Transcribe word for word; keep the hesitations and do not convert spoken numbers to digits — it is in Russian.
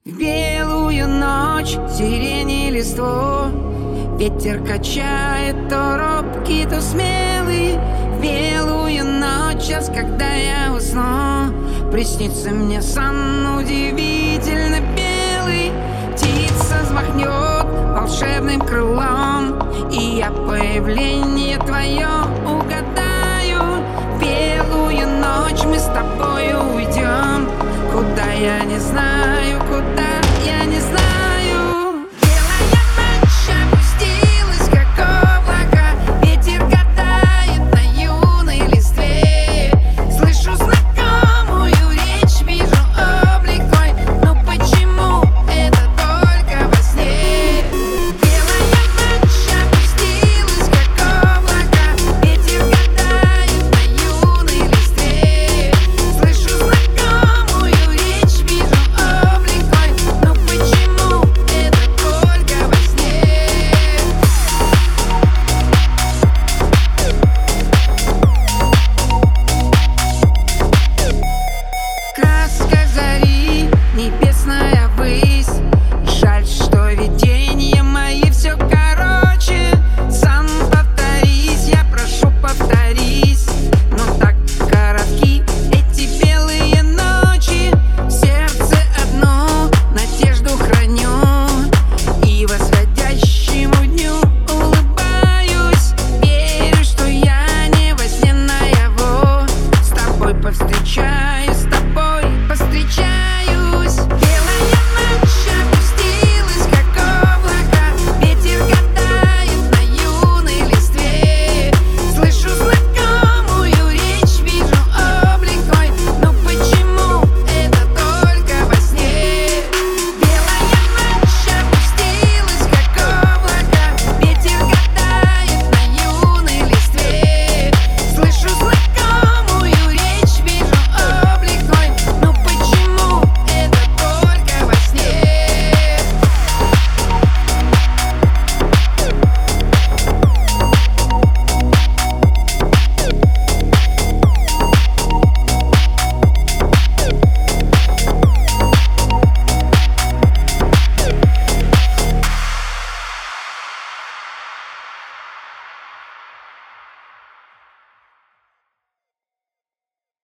В белую ночь сирени листву ветер качает, то робкий, то смелый. В белую ночь, час, когда я усну, приснится мне сон удивительно белый. Птица взмахнет волшебным крылом, и я появление твое угадаю. В белую ночь мы с тобою уйдем, куда я не знаю.